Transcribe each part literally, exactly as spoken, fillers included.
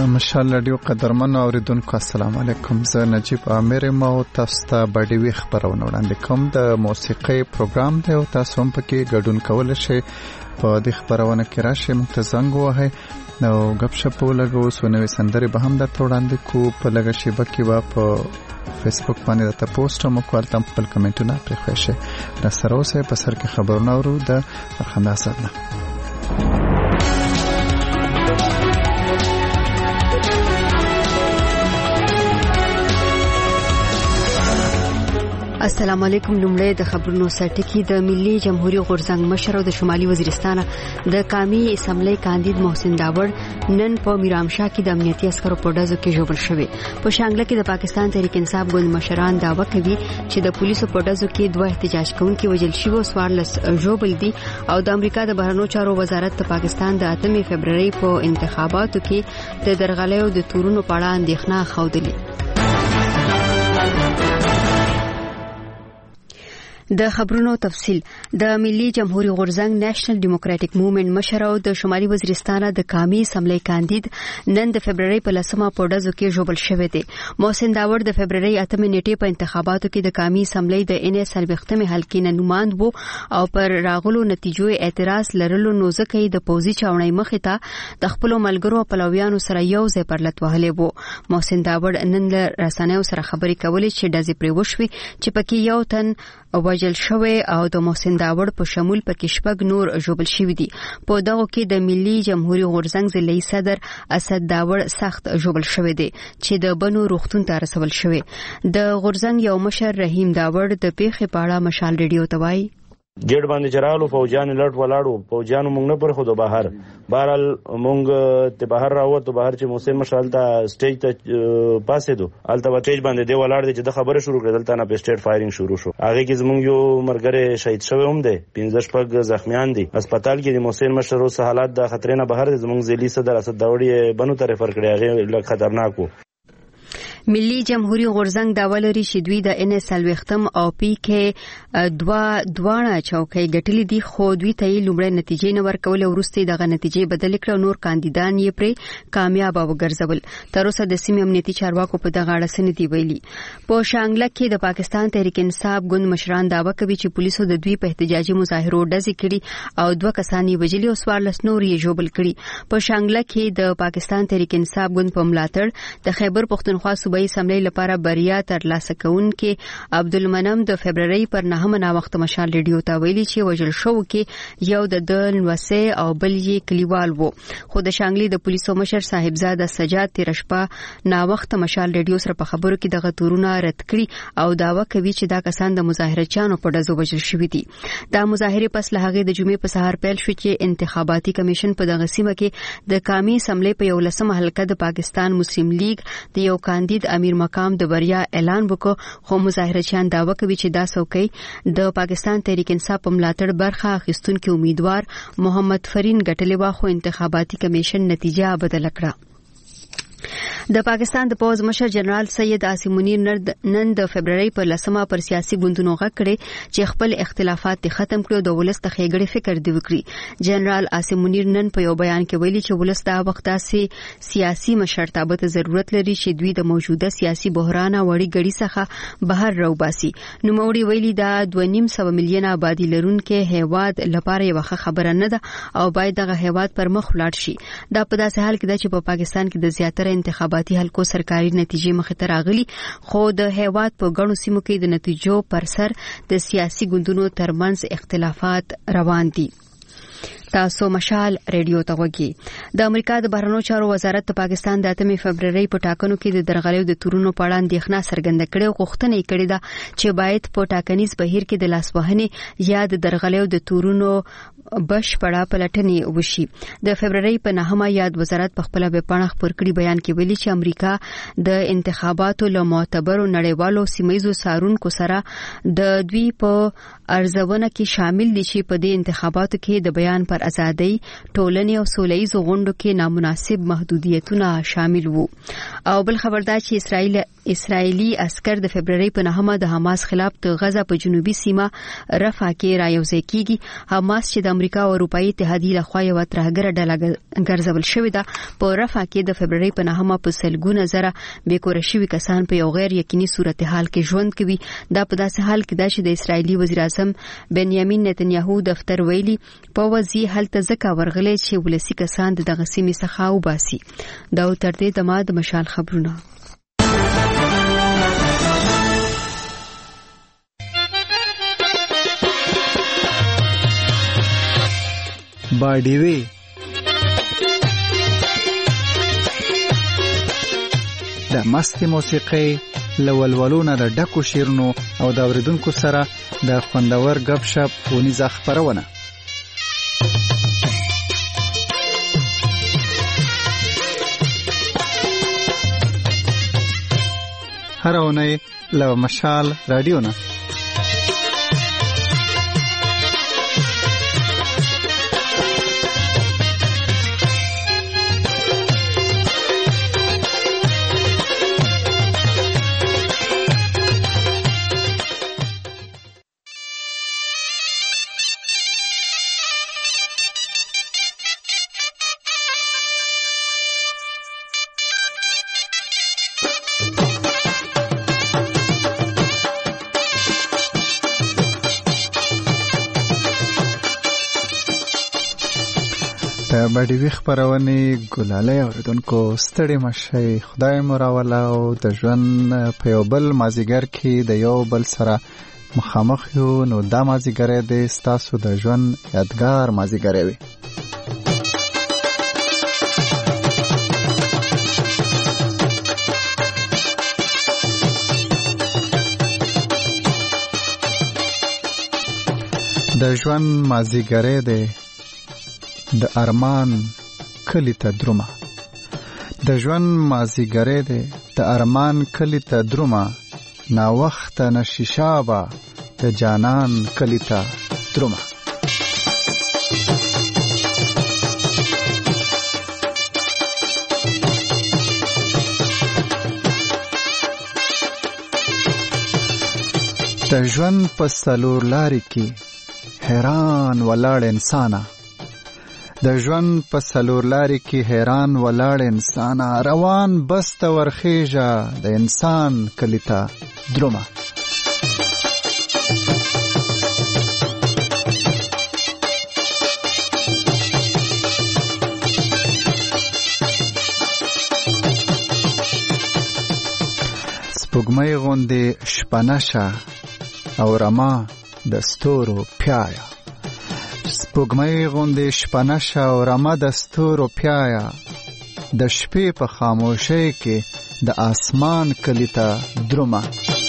مشال رادیو قدرمن اوریدونکو السلام علیکم. زه نجیب عامر ما تاسو ته بډیوي خبرونه وړاندې کوم. د موسیقي پروګرام دی او تاسو هم پکې ګډون کول شئ. په دې خبرونه کې راشئ، موږ ته زنګ ووهئ نو غپ شپ ولګو. سونوي سندري به هم درته وړاندې کو. په لږه شیبه کې به په فیسبوک باندې درته پوسټ هم وکړم، تم خپل کمنټونه پرېښوئ شئ. راسره اوسئ. په سر کې خبرونه اورو د فرخنده صاحب نه. السلام علیکم. لومړی د خبرونو سرټکی. د ملي جمهوریت غورځنګ مشر او د شمالي وزیرستان د قومي اسمبلی کاندید محسن داوړ نن په میرامشاه کې د امنیتي عسکرو په ډزو کې ژوبل شوی. په شانګله کې د پاکستان تحریک انصاف ګوند مشران دعوا کوي چې د پولیسو په ډزو کې دوه احتجاج کوونکي وژل شوي او څوارلس ژوبل دي او د امریکا د بهرنیو چارو وزارت د پاکستان د اتمې فبرवरी په انتخاباتو کې د درغلیو د تورونو په اړه اندېښنه خوده. د خبرونو تفصيل. د ملي جمهوریت غورځنګ نېشنل ډیموکراټک موومېنټ مشر او د شمالي وزیرستان د قومي اسمبلی کاندید نن د فبرवरी په لسمه په ډزو کې ژوبل شوی دی. محسن داوړ د فبرवरी اتمې نیټې په انتخاباتو کې د قومي اسمبلی د ان اس سلوختمې حلقې نه نوماند وو او پر راغلو نتیجو اعتراض لرلو نو ځکه د پوزي چاونۍ مخې ته د خپل ملګرو او پلویانو سره یو ځای پر لټ وهلې وو. محسن داوړ نن له رسنیو سره خبرې کولې چې ډزې پرې وشوي چې پکې یو تن وژل شوی او د محسن داوړ په شمول پکې شپږ نور ژوبل شوي دي. په دغه کې د ملي جمهوریت غورځنګ ضلعي صدر اسد داوړ سخت ژوبل شوی دی چې د بنو روغتون ته رسول شوی. د غورځنګ یو مشر رحیم داوړ د پیښې په اړه مشال ریډیو ته وایي. ګډ باندې چرالو فوجان لټ ولاړو فوجانو مونږ نه پر خو د بهر بهرال مونږ ته بهر راوته بهر چې موسم مشال ته سټیج ته پاسې دو الته سټیج باندې دی ولاړ دی چې د خبره شروع کړل ته نه په سټیټ فایرینګ شروع شو. هغه کې زمونږ یو مرګره شهید شوی هم دی، پنځه شپږ زخمیان دي. هسپتال کې د موسم مشر او حالات د خطر نه بهر زمونږ ضلعي صدر اسد داوړي بنو ته ریفر کړی. هغه لږ خطرناک وو. ملي جمهوریت غورځنګ د ولري شدوی د ان اس سلوختم او پی کې دوا دوانه چوکۍ ګټلې دي خو دوی ته لومړی نتیجې نه ورکول او وروسته دغه نتیجې بدل کړ. نور کاندیدان یې پر کامیاب وګرځول. تر اوسه د سیمې امنیتي چارواکو په دغه اړه سن دی ویلي. په شانګله کې د پاکستان تحریک انصاف ګوند مشران دعوا کوي چې پولیسو د دوی په احتجاجي مظاهرو ډزې کړي او دوه کسان یې وژلي او څوارلس نور یې ژوبل کړي. په شانګله کې د پاکستان تحریک انصاف ګوند په ملاتړ د خیبر پختونخوا صوبایي اسمبلی لپاره بریا ترلاسه کوونکې عبدالمنم د فبرवरी پر نهمه نا وخت مشال ریډیو ته ویلي چې وژل شو کې یو د دل وسه او بل یې کلیوال وو. خو د شانګلي د پولیسو مشر صاحبزاده سجاد تیرشپه نا وخت مشال ریډیو سره په خبرو کې دغه تورونه رد کړي او داوا کوي چې دا کسان د مظاهرچیانو په ډزو وژل شوي دي. دا مظاهره پس له هغه د جمعې په سهار پیل شو چې انتخاباتي کمیشن په دغه سیمه کې د قومي اسمبلی په یو لسمه حلقه د پاکستان مسلم لیگ د یو کاندید امیر مقام د بریا اعلان وکړ. خو مظاهرچیان دعوا کوي چې دا څوکۍ د پاکستان تحریک انصاف په ملاتړ برخه اخیستونکو امیدوار محمد فرین ګټلې وا خو انتخاباتي کمیشن نتیجه بدل کړه. د پاکستان د پوز مشر جنرال سید عاصم منیر نن د فبرवरी په لسمه پر سیاسي ګوندونو غږ کړي چې خپل اختلافات ختم کړي او د ولس ته ښېګړې فکر دی وکړي. جنرال عاصم منیر نن په یو بیان کې ویلي چې ولس دا وخت سي سیاسي مشرتابه ته ضرورت لري چې دوی د موجوده سیاسي بحران او وړي ګړي څخه بهر راوباسي. نو موري ویلي دا دوه نیم سو میلیون آبادی لرونکي هیواد لپاره یو ښه خبره نه ده او باید دغه هیواد پر مخ ولاړ شي. دا په داسې حال کې ده چې په پاکستان کې د زیاتره انتخاباتي حلقو سرکاري نتیجې مخې ته راغلي خو د هیواد په ګڼو سیمو کې د نتیجو پر سر د سیاسي ګوندونو ترمنځ اختلافات روان دي. تاسو مشال ریډیو ته وګورئ. د امریکا د بهرنیو چارو وزارت د پاکستان د اتمې فبرवरी په ټاکنو کې د درغلیو د تورونو په اړه اندېښنه څرګنده کړې او غوښتنه یې کړې ده چې باید په ټاکنیز بهیر کې د لاسوهنې یا د درغلیو د تورونو بشپړه پلټنې وشي. د فبرवरी په نهمه یاد وزارت په خپل ویبپاڼه خپور کړي بیان کې ویلي چې امریکا د انتخاباتو له معتبرو نړیوالو سیمایي څارونکو سره د دوی په ارزونه کې شامل دي چې په دې انتخاباتو کې د بیان پر ازادۍ ټولنې او سولهییزو غونډو کې نامناسب محدودیتونه شامل وو. او بل خبردار چې اسرائیل اسرایلی عسكر د فبرवरी په نهمه د حماس خلاف د غزا په جنوبي سیمه رفح کې رايوځای کیږي. حماس چې د امریکا او اروپאי اتحادیه لخوا یو ترهګر ډله ګرځول شوې ده په رفح کې د فبرवरी په نهمه په سلګونه زره بیکور شوي کسان په یو غیر یقیني صورتحال کې ژوند کوي. دا په داسې حال کې ده چې د اسرایلی وزیر اعظم بنیامین نتنیاهو دفتر ویلي په وځي هلته ځکه ورغلي چې ولسی کسان د دغه سیمې څخه وباسي. دا تر دې دمه د مشال خبرونه. باډیوي د مستي موسیقي لولولونه د ډکو شیرونو او د اوریدونکو سره د خوندور غب شپ ونیزه خبرونه. هر اونۍ له مشال رادیو نه باډیوي خبرونه ګلاله اوریدونکو ستړي مشي خدای مراوله او د ژوند په یو بل مازیګر کې د یو بل سره مخامخ یو نو دا مازیګر د ستاسو د ژوند یادګار مازیګر وي. د ژوند مازیګر دی د ارمان کلی ته درومه. د ژوند مازیګر دی د ارمان کلی ته درومه. نا وخت نشیشابه د جانان کلی ته درومه. د ژوند په څلور لارې کې حیران ولاړ انسانه. د ژوند په څلور لارې کې حیران ولاړ انسان روان بس ته ورخیژه د انسان کلی ته درومه. سپوږمۍ غوندې شپه نشه او رما د ستورو پیایا. سپوږمۍ غوندې شپه نشه او رمه د ستورو پیایا. د شپې په خاموشۍ کې د آسمان کلی ته درومه.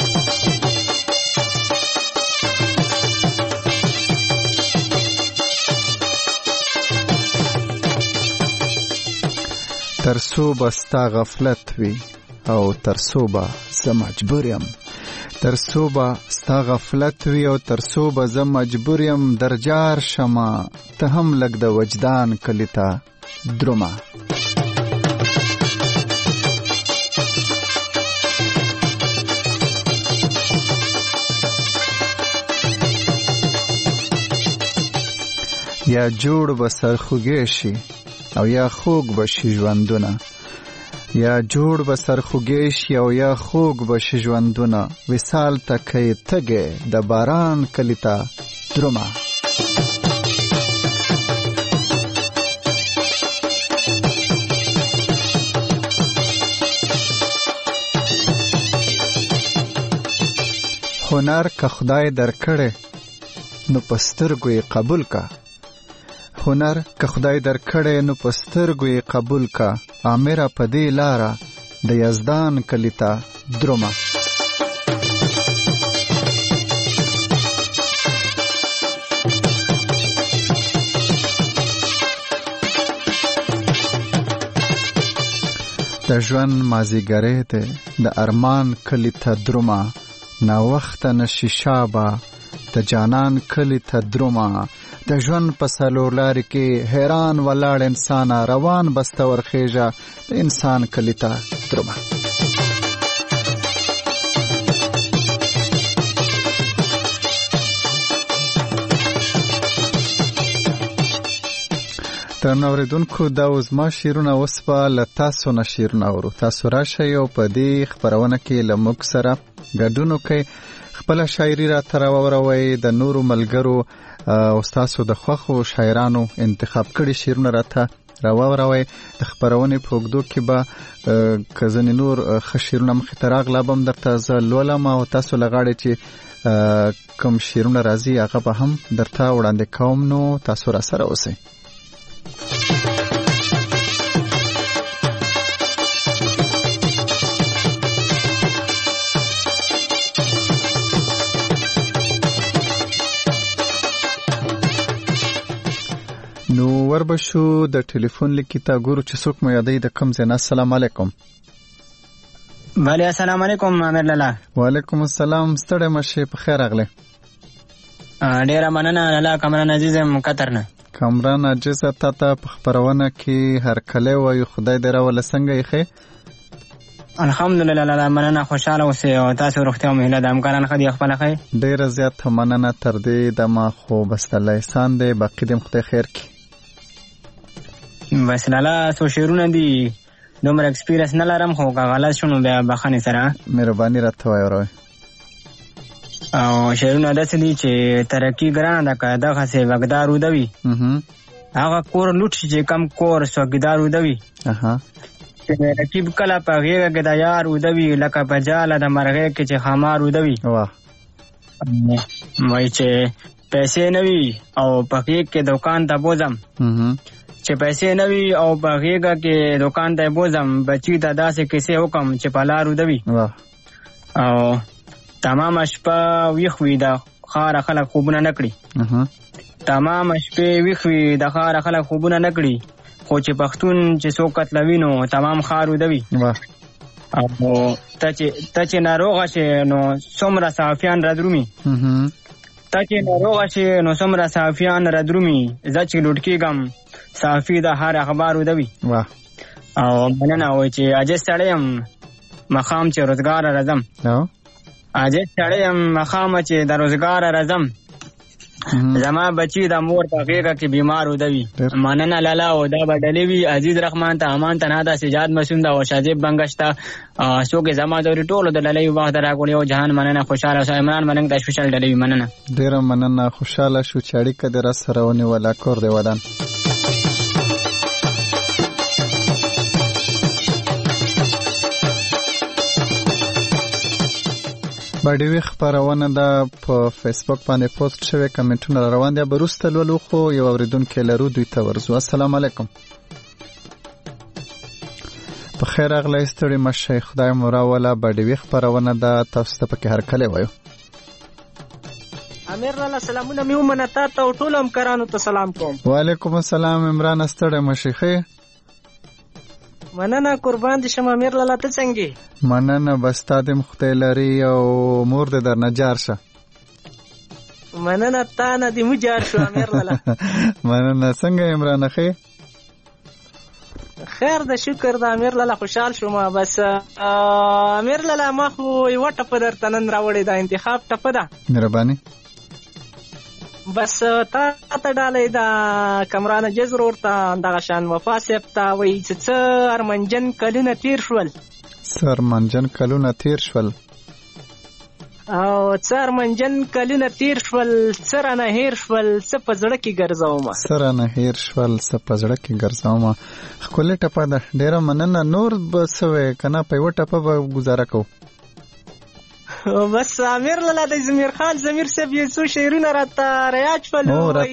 ترڅو به ستا غفلت وي او ترڅو به زه مجبور یم. ترڅو به ستا غفلت وي او ترڅو به زه مجبور یم درجار شمه ته هم لږ د وجدان کلی ته درومه. یا جوړ به سرخوږی شي او یا خوږ به شي ژوندونه. یا جوړ به سرخوږی شي او یا خوږ به شي ژوندونه. وصال ته که تږی د باران کلی ته درومه. هنر که خدای درکړی نو په سترګو یې قبول کا. هنر که خدای درکړی نو په سترګو یې قبول کا. امره په دې لاره د یزدان کلی ته درومه. د ژوند مازیګری دی د ارمان کلی ته درومه. نا وخته نشي شابه د جانان کلی ته درومه. د ژوند په څلور لارې کې حیران ولاړ انسان روان بسته ورخیژه د انسان کلی ته درومه. درنو اوریدونکو دا اوس ما شیرونه اوس په لتاسو نه شیرونه اورو. تاسو راشئ او په دې خبرونه کې له موږ سره ګډون وکړئ، خپله شاعري راته راووروئ، د نورو ملګرو او ستاسو د خوښو شاعرانو انتخاب کړي شیرونه راته راووروئ. د خبرونې په اوږدو کې به که ځینې نور ښه شیرونه مخې ته راغله به هم درته زه لولم او تاسو له غاړې چې کوم شیرونه راځي هغه به هم درته وړاندې کوم. نو تاسو را سره اوسئ. نو وربشو د ټلیفون لیکي تا ګورو چې څوک مو یادوي د کوم ځای نه. السلام علیکم. بله السلام علیکم امیر لالا. وعلیکم السلام. ستړی مه شې، په خیر راغلی. ډېره مننه لالا. کامران عزیز یم قطر نه. کامران عزیز تا ته په خپرونه کې هرکلی وایو. خدای دې راوله څنګه یې ښې؟ الحمدلله لالا مننه، خوشحاله اوسئ او تاسو روغتیا مهله د همکاران ښه دي خپله ښه؟ ډېره زیاته مننه. تر دې دمه خو بس الله احسان دی، باقي دې خدای خیر کړي. بس لالا څو شعرونه دي، دومره اکسپیرینس نه لرم خو که غلط شو بیا بخښنې سره مهرباني راته وایه. او شعرونه داسې دي چې ترقي ګرانه ده که دغسې وږدار ودوي، هغه کور لوټ شي چې کم کور سوګیدار ودوي، رقیب کله په غېږه کې د یار ودوي، لکه په جاله د مرغۍ کې چې خمار ودوي. وایي چې پیسې نه وي او په غېږ کې دوکان ته بوځم، چې پیسې نه وي او په غېږه کې دوکان ته بوځم، بچي ته داسې کیسې حکم چې په لار ودوي. او تمامه شپه ویښ وي د ښاره خلک خوبونه نه کړي، تمامه شپې ویښ وي د ښاره خلک خوبونه نه کړي، خو چې پښتون چې څوک قتلوي نو تمام ښار ودوي. او ته چې ناروغه شې نو څومره صحافیان رادرومي، ته چې ناروغه شې نو څومره صحافیان رادرومي، زه چې لوټ کېږم صحافي د هر اخبار ودوي. او مننه وایي چې عاجز سړی یم مخام چې روزګاره راځم، عاجز سړی یم مخامه چې د روزګاره راځم، زما بچی د مور په غېږه کې بیمار ودوي. مننه لالا. او دا به ډلې وي عزیز رحمان ته، امان ته، نادا، سجاد مسعود او شاذیب بنګش ته، څوک زما دورې ټولو د ډلې وخت راکړي او جهان مننه. خوشاله اوسه. عمران ملنګ د سپیشل ډلې مننه. ډېره مننه. خوشاله شو چې اړیکه دې را سره ونیوله. کور دې ودان. باډیوي خبرونه ده په فیسبوک باندې پوسټ شوی، کمنټونه روان دي، به وروسته لولو خو یو اوریدونکی لرو، دوی ته ورځو. السلام علیکم. په خیر راغلی، ستړي مه شئ، خدای مو راوله. باډیوي خبرونه ده، تاسو ته پکې هرکلی وایو. امیر لالا سلامونه مې ومنه، تا ته او ټولو همکارانو ته سلام کوم. وعلیکم السلام. عمران ستړی مه شئ. ښه مننه، قربان دې شم. امیر لالا ته څنګه؟ مننه، بس تا دې خدای لري او مور دې درنه جار شه. مننه، تا نه دې مو جار شو امیر لالا. مننه. څنګه عمران ښه؟ خیر ده، شکر ده امیر لالا، خوشحال شوم. بس امیر لالا ما خو یوه ټپه درته نن راوړې ده، انتخاب ټپه ده. مهرباني. بس تا ته ډالۍ ده کمران جزر ورته دغه شان وفا صاحب ته وایي چې څه ارمنجن کلونه تیر شول، څه ارمنجن کلونه تیر شول، او څه ارمنجن کلونه تیر شول، څه رانه هیر شول، څه په زړه کې ګرځومه، څه رانه هیر شول، څه په زړه کې ګرځومه. ښکلې ټپه ده، ډېره مننه. نور به څه وایې که نه، په یوه ټپه به ګزاره کوو. بس امیر لالا د زمیر خان زمیر صاحب یې څو شعرونه راته ریاض شول، وایي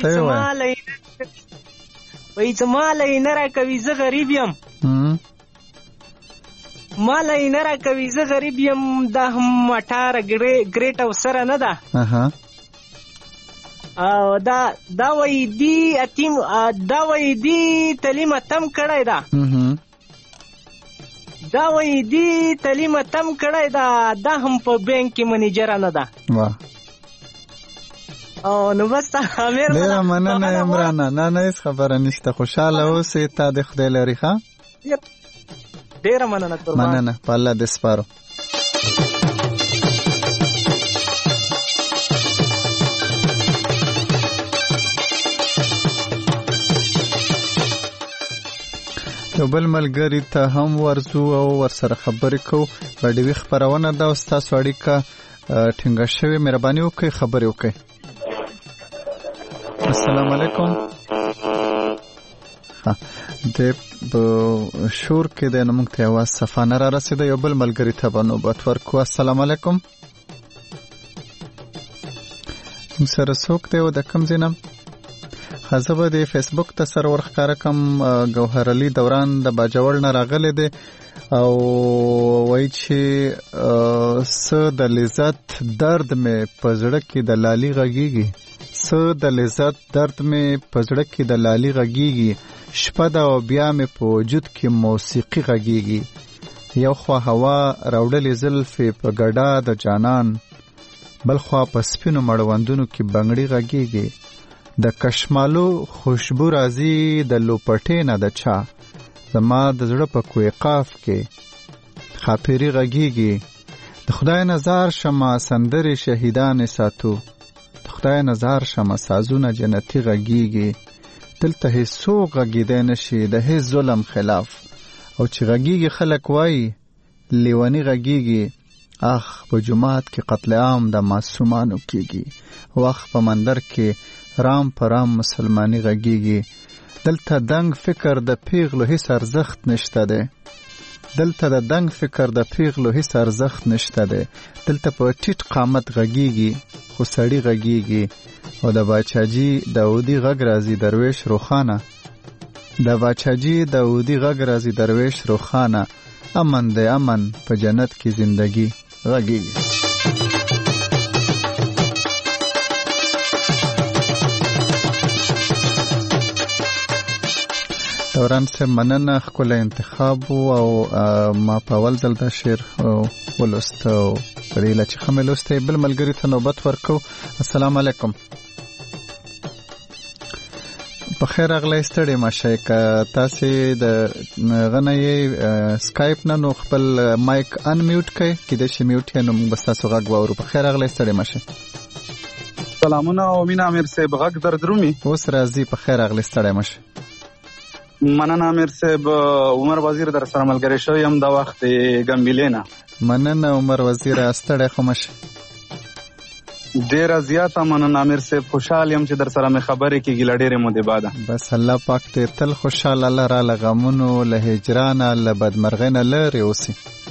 چې ماله یې نه راکوي زه غریب یم، ماله یې نه راکوي زه غریب یم، دا هم اټاره ګریټ او سره نه ده، او دا دا وایي دی اتیم دا وایي دی تعلیم تم کړی ده، دا وایي دی تعلیم تم کړی ده، دا هم په بینک کې منیجره نه ده. او نو بس امیر ډېره مننه عمرانه. نه نه هېڅ خبره نشته، خوشحاله اوسې، تا دې خدای لري. ښه ډېره مننه قربان. مننه، په الله دې سپارو. یو بل ملګری ته هم ورزو او ورسره خبرې کوو. راډیوي خپرونه ده او ستاسو اړیکه ټینګه شوې. مهرباني وکړئ خبرې وکړئ. السلام علیکم. ها د شور کې د نمونږ ته आवाज صفه نه را رسیده. یو بل ملګری ته به نوبت ورکو. السلام علیکم. سره څوک دی او د کوم ځای نه؟ زه به د فیسبوک ته سر ورښکاره کم. ګوهر علي دوران د باجوړ نه راغلی دی او وایي چې څه د لذت درد مې په زړه کې د لالي غږیږي، څه د لذت درد مې په زړه کې د لالي غږیږي، شپه ده او بیا مې په وجود کې موسیقي غږیږي، یو خوا هوا راوړلې زلفې په ګډا د جانان، بل خوا په سپینو مړوندونو کې بنګړي غږیږي، د کشمالو خوشبو راځي د لوپټې نه د چا، زما د زړه په کوی قاف کې خاپيري غږیږي، د خدای نظر شمه سندرې شهیدان ساتو، د خدای نظر شمه سازونه جنتی غږیږي، دلته هیڅوک غږیدای نشي د هیڅ ظلم خلاف، او چې غږیږي خلک وایي لیونی غږیږي، اخ په جماعت کې قتل عام د معصومانو کېږي، وخت په مندر کې رام پرام مسلمانی غږیږي، دلته دنګ فکر د پیغلو هیڅ ارزښت نشته دی، دلته د دنګ فکر د پیغلو هیڅ ارزښت نشته دی، دلته په ټیټ قامت غږیږي خو سړی غږیږي، او د باچاجي داودي غږ راځي درویش روخانه، د باچاجي داودي غږ راځي درویش روخانه، امن دی امن په جنت کې زندگی غږیږي. دوران سے مننه خپل انتخاب او ما په اول ځل دا شعر ولوست او پرېله چې خمه لوسته بل ملګری ته نوبت ورکو. السلام علیکم. په خیر اغلی ستړي ماشه که تاسو د غنۍ سکایپ نه نو خپل مایک ان میوټ کړئ کله چې میوټ یې نو بس تاسو غږ واورو. په خیر اغلی ستړي ماشه. سلامونه او مینا امیر صاحب غږ دردرومي اوس راځي. په خیر اغلی ستړي ماشه. مننه امیر صاحب. عمر وزیر در سره ملګری شوی یم د وخت ګمبیلینا. مننه عمر وزیر ستړی خو مشه. ډیره زیاته مننه امیر صاحب. خوشحال یم چې در سره مې خبرې کېږي له ډېرې مودې بعده. بس الله پاک دې تل خوشحاله لره له غمونو له هجرانه له بدمرغۍ نه لرې اوسي.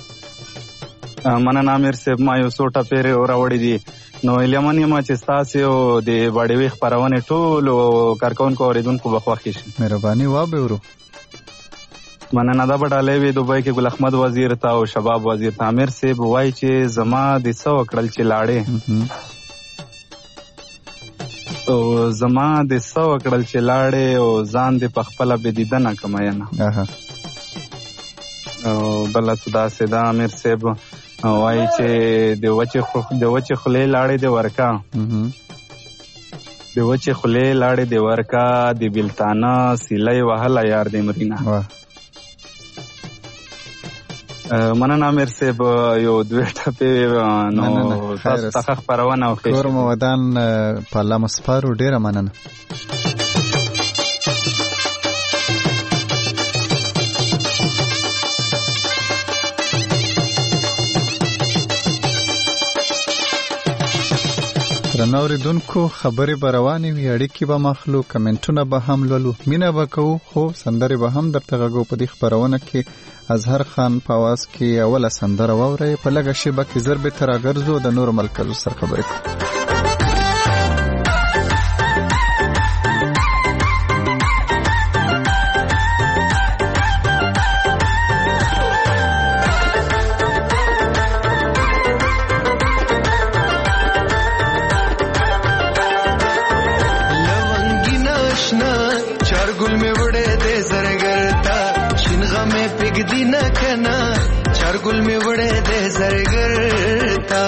مننه امیر صاحب. ما یو څو ټپې راوړي دي نو هیلهمن یم چې ستاسو د باډیوي خپرونې ټولو کارکونکو اورېدونکو به خوښ شي. مهرباني وابه ورو. مننه دا بډالې وی دوبۍ کې ګل احمد وزیر ته او شباب وزیر ته. امیر صاحب وایي چې زما د څه وکړل چې لاړې او زما د څه وکړل چې لاړې او ځان دې په خپله بېدیدنه کمینه. او بله څه داسې ده امیر صاحب وایي چې د وچې خولې لاړې دې ورکا، د وچې خولې لاړې دې ورکا، د بېلتانه سیلی وهله یار دې مرینه. مننه امیر صاحب. یو دوې ټپې نو تاسو څخه خپرونه وکړئ. کور مو ودان په الله مو سپارو. ډېره مننه. درنو اوریدونکو خبرې به روانې وي، اړیکې به مخلو، کمنټونه به هم لولو، مینه به کوو، خو سندرې به هم درته غږو. په دې خپرونه کې اظهر خان په اواز کې اوله سندره واورئ. په لږه شیبه کې زر بېرته راګرځو د نورو مرکزو سره خبرې کوو. गुल में बड़े दे सरगरता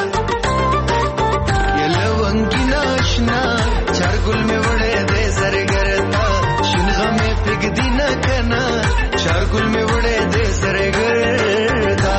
ये लवंगी नाशना चार गुल में बड़े दे सरगरता शिनगा में पिग दी न कना चार गुल में बड़े दे सरगरता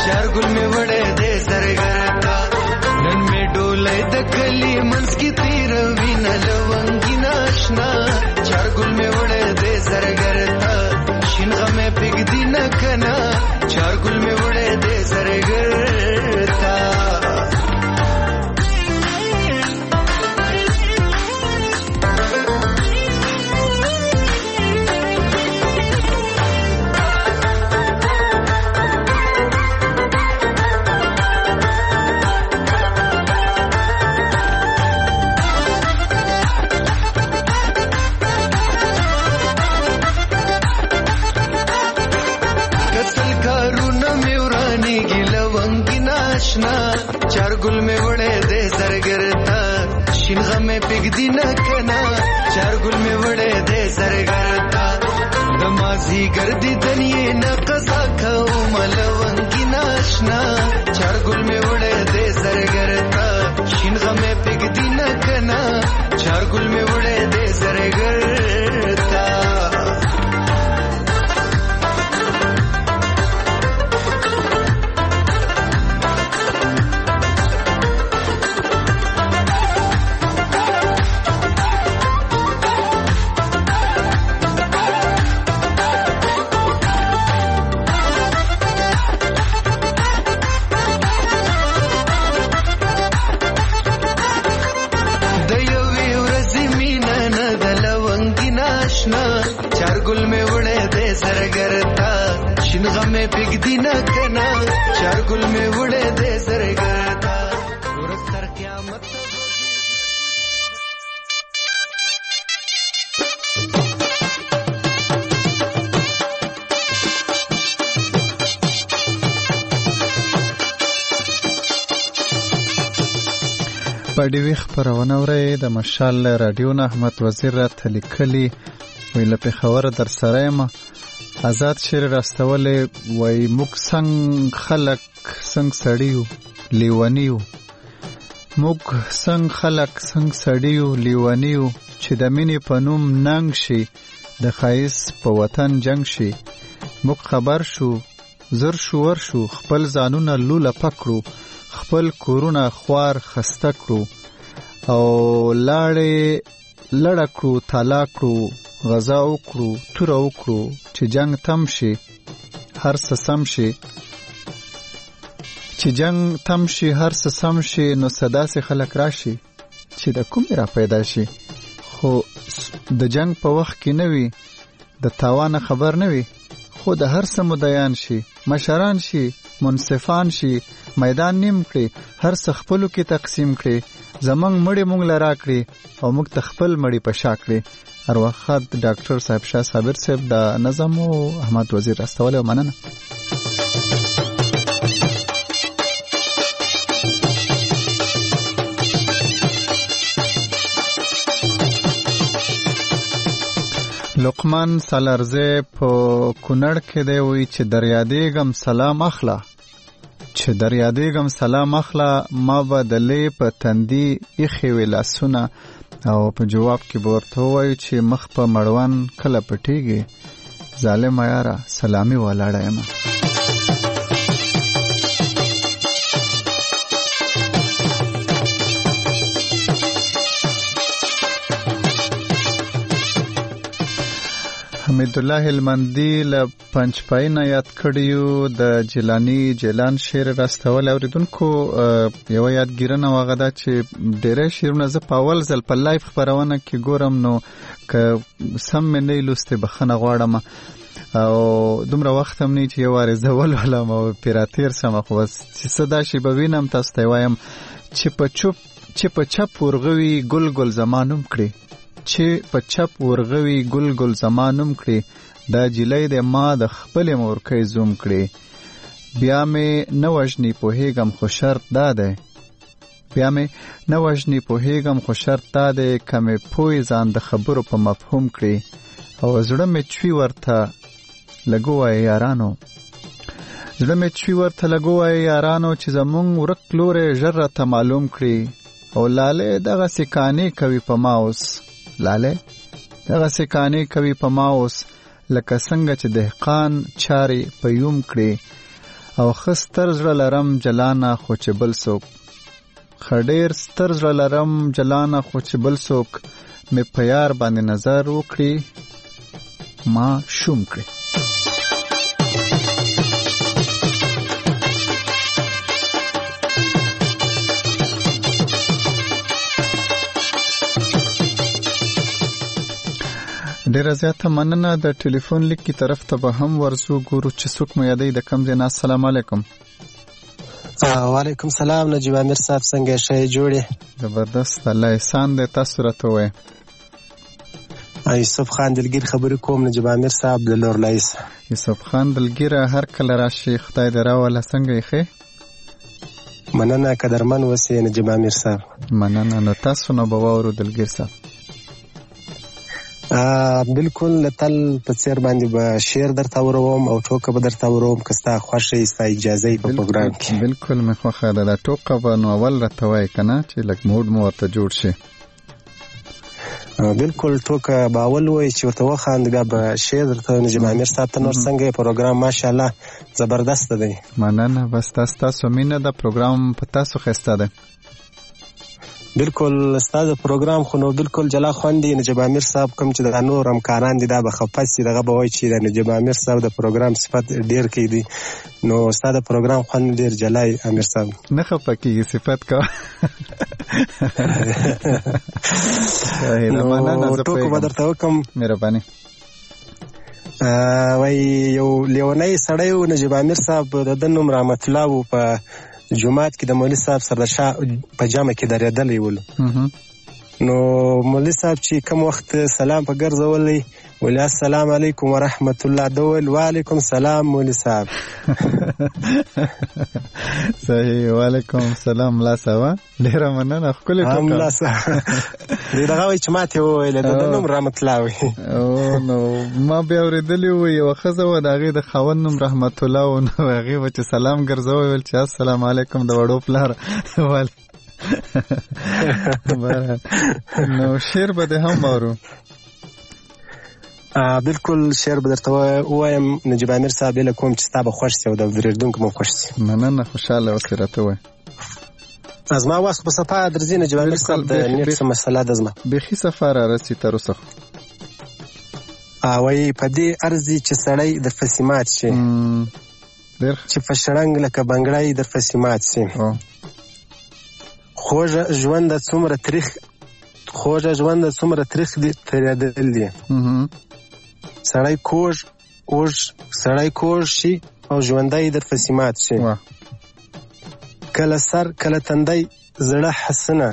चार गुल में वड़े दे सरगरता नन में डोले दकली मंस की तीर विन लवंगी नाशना चार गुल में वड़े दे सरगरता शिनगा में पिग दी न कना चार गुल में वड़े दे सरगरता चार गुल में वड़े दे सरगरता शिनगा में पिगदी न कना चार गुल में वड़े दे सरगरता दमाजी गर्दी दनिये न कसा खाओ मलवंगी नाशना चार गुल में वड़े दे सरगरता शिनगा में पिगदी न कना चार गुल में वड़े दे सरगरता चार गुल में उड़े दे सरगरता शिनगा में पिगदी न कना चार गुल में उड़े दे सरगरता सर क्या मत پډې ویخ پرونه ورې د مشال رادیو نه احمد وزیر راته لیکلي ویله پېښور در سره یم آزاد شعر راستولې وایي موږ څنګه خلک څنګه سړي یو لیوني یو موږ څنګه خلک څنګه سړي یو لیوني یو چې د مینې په نوم ننګ شي د ښایست په وطن جنګ شي موږ خبر شو زر شو ور شو خپل ځانونه لوله پکړو خپل کورونه خوار خسته کړو او لاړې لړه کړو تالا کړو غزا وکړو توره وکړو چې جنگ تم شي هر څه سم شي چې جنگ تم شي هر څه سم شي نو داسې خلک راشي چې د کومې را پیدا شي خو د جنگ په وخت کې نه وي د تاوانه خبر نه وي خو د هر څه مدیان شي مشران شي منصفان شي میدان نیم کړي هر څه خپلو کې تقسیم کړي زمونږ مړی مونږ له راکړي او موږ ته خپل مړی په شا کړي هر وخت ډاکټر صاحب شاه صابر صاحب د نظم او احمد وزیر راستولی مننه لقمان سالارزه په کونړ کې دی وی چې دریادېږم سلام اخلا چې دریادېږم سلام اخلا ما به د لې په تندي ایښې وې لاسونه او په جواب کې به ورته ووایو چې مخ په مړوند کله پټېږي ظالمه یاره سلامي ولاړه یم حمید الله هلمندي له پنځپای نه یاد کړیو د جیلانی جیلان شعر راستول اوریدونکو یو یادګیرنه واغه ده چې ډېر شعرونه ز په اول ځل په لایف خبرونه کې ګورم نو ک سم نه لسته بخنه غواړم او دومره وخت هم نه چې یو واره زول ولا مو پیراتیر سم خو چې صدا شي بوینم تاسو ته وایم چې په چوپ چې په چپ ورغوي ګل ګل زمانوم کړی چې په چپ ورغوي ګل ګل زمانوم کړي دا جلې د ما د خپل مورکې زوم کړي بیا مې نه وژني پوهېږم خو شرط دا دی بیا مې نه وژني پوهېږم خو شرط دا دی که مې پوی ځان د خبرو په مفهوم کړي او زړه مې چوي ورته لګو وایي یارانو زړه مې چوي ورته لګو وایي یارانو چې زمونږ ورک لورې ژر راته معلوم کړي او لالې دغسې کانې کوي په ما اوس لاله دغه سکانې کوي په ما اوس لکه څنګه چې دهقان چارې په یوم کړي او خستر زړه لرم جلانا خو چې بل څوک خډیر ستر زړه لرم جلانا خو چې بل څوک مې په یار باندې نظر وکړي ما شوم کړي. ډیره زیاته مننه. د ټلیفون لیک کی طرف ته به هم ورزو ګورو چې څوک مې یادې د کم ځای نه. السلام علیکم. وعلیکم سلام. نجیب امیر صاحب څنګه شې جوړې؟ زبردست الله احسان دې. تاسو راته وایي. یوسف خان دلګیر خبرې کوم. نجیب امیر صاحب د لورلایس. یوسف خان دلګیر هر کله راشي خدای دې راوله. څنګه یې ښه؟ مننه قدرمن وسې نجیب امیر صاحب. مننه. نو تاسو نه به واورو دلګیر صاحب. بالکل تل په څیر باندې به شعر درته وروم او ټوکه به درته وروم که ستا خوښه ستا اجازه په پروګرام کې. بالکل مې خوښه ده. دا ټوکه به نو اول راته وایې که نه چې لږ موډ مو ورته جوړ شي. بالکل ټوکه به اول وایي چې ورته وخاندې بیا به شعر درته. نجیب امیر صاحب ته نور څنګه پروګرام ماشاءالله زبردست دی. مننه. بس تاسو تاسو مینه ده. پروګرام په تاسو ښایسته ده. بالکل ستاسو پروګرام خو نو بالکل جلا خوندي. نجیب امیر صاحب کوم چې د نور همکاران دي دا به خفاسي دغه به وایي چې د نجیب امیر صاحب د پروګرام صفت ډیر کې دي. نو ستاسو پروګرام خوند ډیر جلای امیر صاحب. نه خفه کیږي صفت کا. نو ټوکو به درته وکم. مهرباني. وای یو لیونی سړی و نجیب امیر صاحب د ده نوم رحمت الله و. په جمعات کې د مولوي صاحب سره د شاه په جامه کې درېدلی ولو. نو مولوي صاحب چې کوم وخت سلام په ګرځولی ولی السلام علیکم ورحمت الله دول وعلیکم سلام مولوي صاحب. صحیح. وعلیکم سلام ملا صاحب. ډیره مننه. ښکلې ټوکه. ملا صاحب دغه وایي چې ماته وویل د نوم رحمت الله وي. او نو ما بیا اورېدلی و یوه ښځه وه د هغې د خاوند نوم رحمت الله و. نو هغې به چې سلام ګرځوی ویل چې السلام علیکم د وړو پلار. نو شعر به دې هم واورو. بالکل شعر به درته ووایم نجیب امیر صاحب له کوم چې ستا به خوښ شي او د اورېدونکو مو خوښ شي. مننه. خوشحاله اوسې راته ووایه. زما وخت په صفا درځي نجیب امیر صاحب د نیټ څه مسله ده. زما بیخي صفا را رسي تر اوسه. وایي په دې ارزي چې سړی در پسې مات شي چې په شړنګ لکه بنګړی در پسې مات شي. خوږه ژوند څومره تریخ خوږه ژوند څومره تریخ دي تېرېدل دي. سړی کوږ اوږ سړی کوږ شي او ژوندی در پسې مات شي. کله سر کله تندی زړه حسنه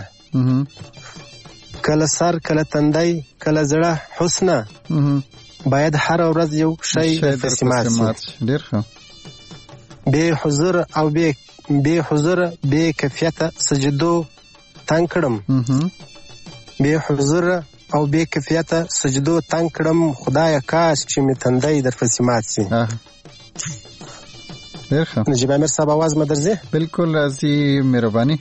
کله سر کله تندی کله زړه حسنه باید هر ورځ یو شی در پسې مات شي. ډېر ښه. بې حضور او بې بې حضور بې کیفیته سجدو تنګ کړم. بې حضور او بې کیفیته سجدو تنګ کړم. خدایه کاش چې مې تندی در پسې مات شي. ډېر ښه. نجیب امیر صاحب اواز مې درځي؟ بالکل راځي. مهرباني.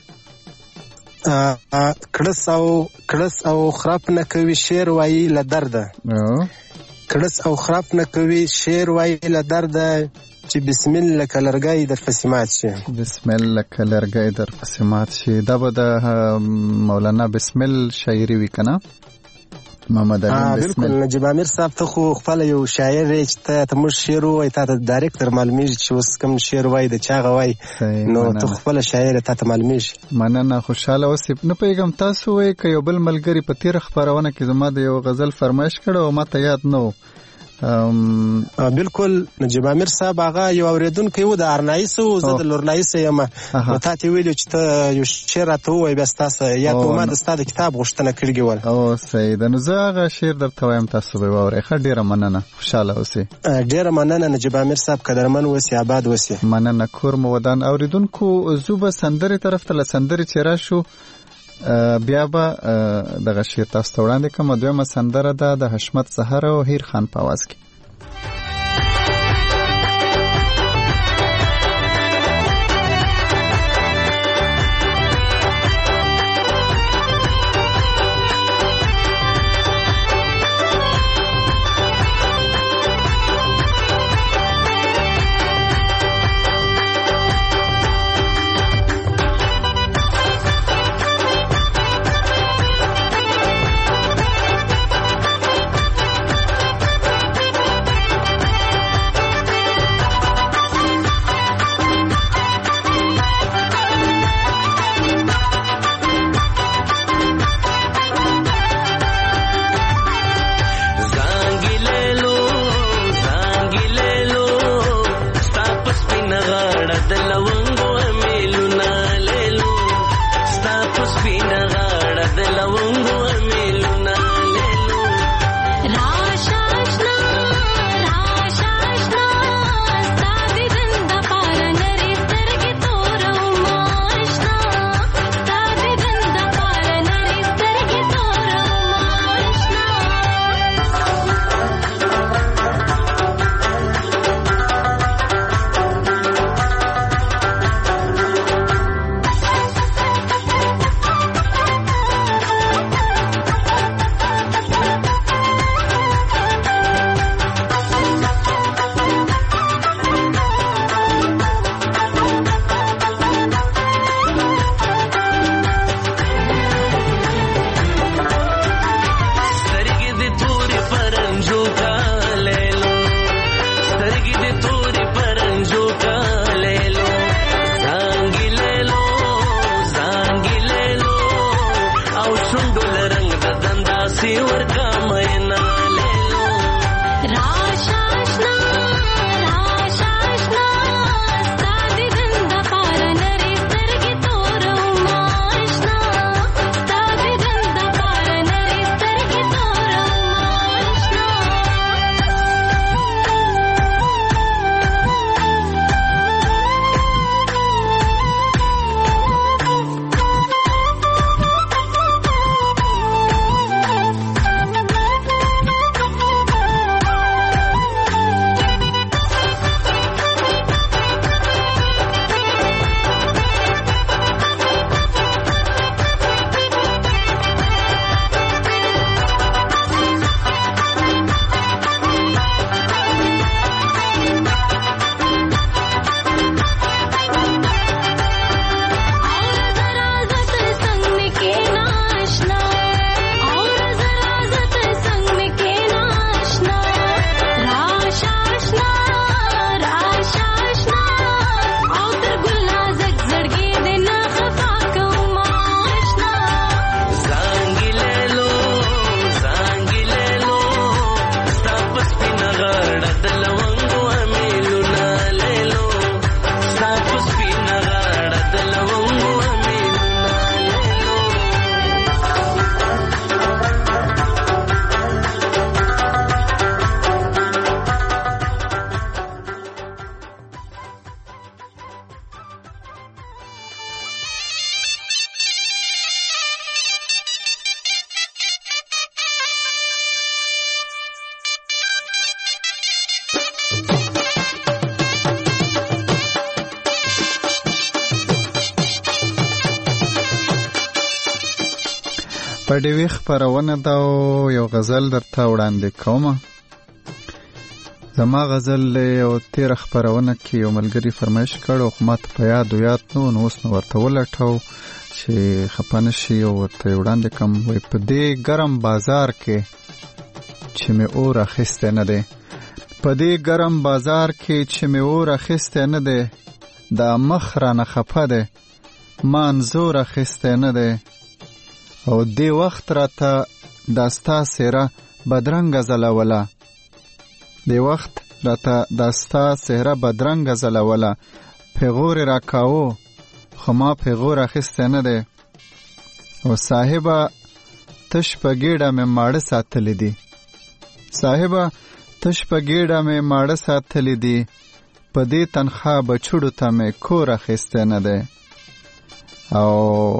کړس او کړس او خراب نه کوي شعر وایي له درده. کړس او خراب نه کوي شعر وایي له درده چې بسم الله لکه لرګی در پسې مات شي. بسم الله لکه لرګی در پسې مات شي. دا به د مولانا بسمل شاعري وي که نه؟ محمد علي بسمل. بالکل نجیب امیر صاحب ته خو خپل یو شاعر یې چې ته ته موږ شعر ووایي تا ته ډایرکټر معلومیږي چې اوس کوم شعر وایي د چا هغه وایي. نو ته خپله شاعر یې تا ته معلومیږي. مننه. خوشحاله اوسې. نه پوهېږم تاسو وایي که یو بل ملګري په تېره خپرونه کې زما د یو غزل فرمایش کړی او ما ته یاد نه و. بالکل نجیب امیر صاحب هغه یو اورېدونکی و د ارنایس و. زه د لورلایس یم. نو تا ته ویلو چې ته یو شعر راته ووایې بیا ستاسو یا ته ما د ستا د کتاب غوښتنه کړې وه. او صحیح ده. نو زه هغه شعر درته وایم تاسو به یې واورئ. ښه ډېره مننه. خوشحاله اوسئ. ډېره مننه نجیب امیر صاحب. قدرمن اوسئ. آباد اوسئ. مننه. کور مو ودان. اورېدونکو زو به سندرې طرف ته له سندرې چې راشو بیا به دغه شعر تاسو ته وړاندې کړم. دویمه سندره ده د حشمت سهر او هیر خان په اواز کې. سپین غاړه د لونګو امیلونه لیلو ستا په سپین غاړه د لونګو امیلونه لیلو راشه آشنا راشه آشنا ستا دیدن دپاره نرۍ سترګې توروم آشنا ستا دیدن دپاره نرۍ سترګې توروم آشنا سترګې د تورې پرنجو کا لیلو سترګې د تورې پرنجو کا لیلو زانګې لیلو زانګې لیلو او شونډو له رنګ د دنداسې ورکا مینا لیلو راشه آشنا راشه آشنا ستا دیدن دپاره نرۍ سترګې توروم آشنا ستا دیدن دپاره نرۍ سترګې توروم آشنا زانګې لیلو زانګې لیلو ستا په سپین غاړه د لونګو امیلونه لیلو ستا په سپین غاړه د لونګو امیلونه لیلو په ډیوی خپرونه دا یو غزل درته وړاندې کوم. زما غزل یو تیر خپرونه کې یو ملګری فرمایش کړو خو ماته په یاد و یاد نو نو اوس مې ورته ولټو چې خفه نه شي او ورته وړاندې کوم. وایي په دې ګرم بازار کې چې مې اور اخیستی نه دی په دې ګرم بازار کې چې مې اور اخیستی نه دی دا مخ رانه خفه دی ما انځور اخیستی نه دی او دې وخت راته دا ستا څېره بدرنګه ځلوله دې وخت راته دا ستا څېره بدرنګه ځلوله پیغور یې راکاوه خو ما پیغور اخیستی نه دی او صاحبه تش په ګېډه مې ماړه ساتلی دي صاحبه تش په ګېډه مې ماړه ساتلی دي په دې تنخوا بچوړو ته مې کور اخیستی نه دی او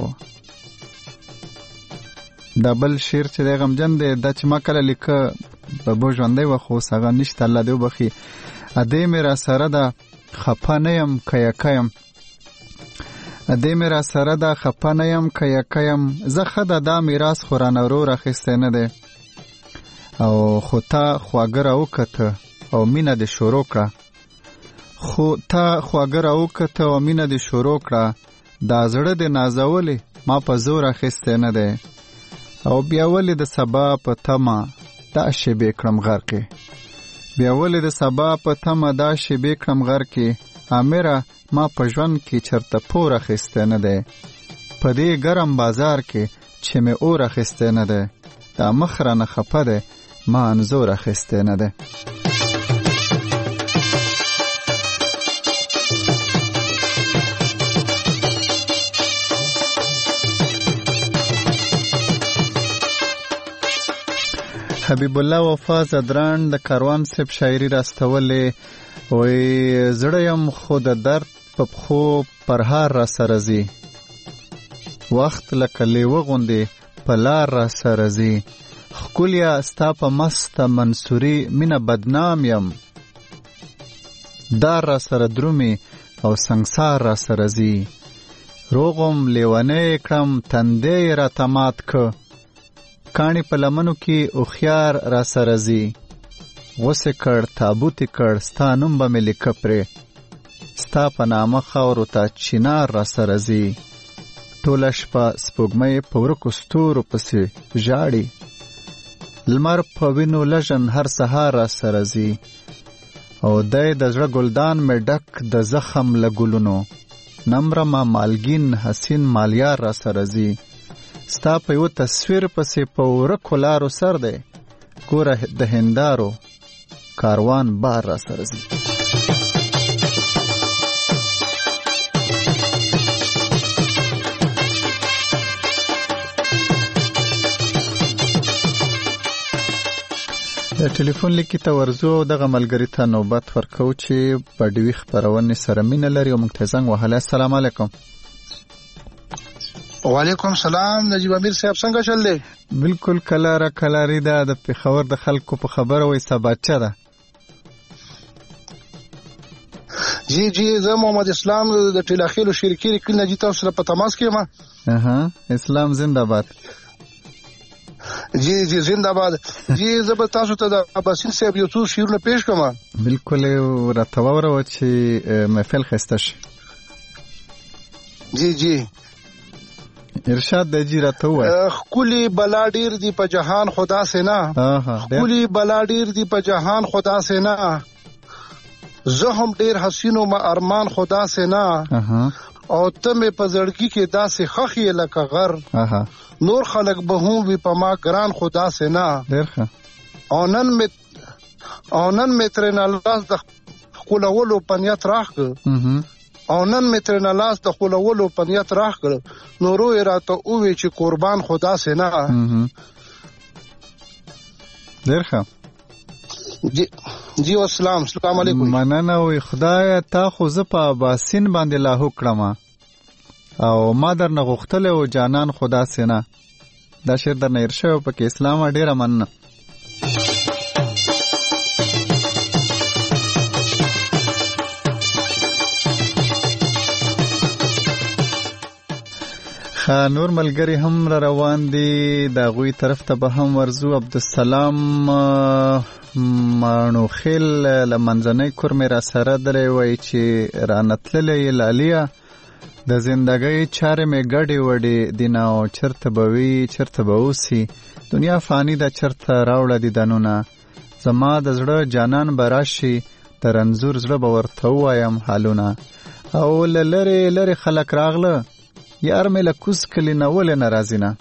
دا بل شعر چې دی غمجن دی دا چې ما کله لیکه ببو ژوندی وه خو اوس هغه نشته الله دې وبخي ادې مې را سره ده خفه نه یم که یکه یم ادې مې را سره ده خفه نه یم که یکه یم زه ښه ده دا میراث خو رانه ورور اخیستی نه دی او خو تا خواږه راوکته او مینه دې شروع کړه خو تا خواږه راوکته او مینه دې شروع کړه دا زړه دې نازولې ما په زور اخیستی نه دی او بیا ولې د سبا په تمه دا شیبې کړم غرقې بیا ولې د سبا په تمه دا شیبې کړم غرقې امره ما په ژوند کې چرته پور اخیستی نه دی په دې ګرم بازار کې چې مې اور اخیستی نه دی دا مخ رانه خفه دی ما انځور اخیستی نه دی حبیب الله وفا زدران د کاروان صاحب شاعري راستولې وای زړه يم خو د درد په پخو پرهار را سره زی وخت لکه لیوه غوندې په لار را سره زی خکولیا ستا په مست منصوري مینه بدنام یم دار را سره درومي او سنگسار را سره زی روغم لیوانه کړم تندې را تمات که کانی په لمنو کې اوخیار را سره زی غوسه کړ تابوت کړ ستا نوم به مې لیکه پرې ستا په نامه خاورو ته چینار را سره زی ټوله شپه سپوږمۍ په ورکو ستورو پسې ژاړي لمر په وینو لژن هر سهار را سره زی او دی د زړه ګلدان مې ډک د زخم له ګلونو نمرمه مالګین حسین مالیار را سره زی ستا په یو تصویر پسې په ورکو لارو سر دی ګوره د هندارو کاروان بار را سره زی د ټلیفون لیکي ته ورزو دغه ملګری ته نوبت ورکو چې په ډیوي خپرونې سره مینه لري او موږ ته زنګ وهلی. السلام علیکم. وعلیکم سلام. نجیب امیر صاحب څنګه چل دی؟ بالکل کلاره کلاري ده د پېښور د خلکو په خبره وایي سباچه ده. جی جی زه محمد اسلام د ټیلاخیلو شرکي کلي نجی تاسو سره په تماس کې یم. اها اسلام زنده باد. جی جی زنده باد. جی زه به تاسو ته د عباسین صاحب یو څو شعرونه پیش کوم. بالکل راته واوره چې محفل ښایسته شي. جی جی ارشاد د جی راته ووایه. ښکلي بلا ډېر دي په جهان خدا سے نه ښکلي بلا ډېر دي په جهان خدا سے نه زه هم ډېر حسینو ما ارمان خدا سے نه او ته مې په زړګي کې داسې ښخ یې لکه غر نور خلک به هم وي په ما ګران خدا سے نه او نن مې او نن مې ترېنه لاس د ښکلولو په نیت راښکه او نن مې ترېنه لاس د ښکلولو په نیت راښکړه نو روی راته ووی چې قربان خدا سے نه. ډېر ښه. جی جی اسلام السلام علیکم. مننه وي خدایه تا خو زه په عباسین باندې لاهو کړم او ما درنه غوښتلی و جانان خدا سے نه. دا شعر درنه هېر شوی پکې اسلامه ډېره مننه. نور ملګری هم را روان دي د هغوی طرف ته به هم ورځو. عبدالسلام ماڼوخیل له منځنۍ کور مې را سره دلی وایي چې رانه تللی یې لالیه د زندګۍ چارې مې ګډې وډې دي نه او چېرته به وي چېرته به اوسي دنیا فاني ده چېرته راوړه دیدنونه زما د زړه جانان به راشي د رنځور زړه به ورته ووایم حالونه او له لرې لرې خلک راغله یار مې له کوز کلي نه ولې نه راځي نه.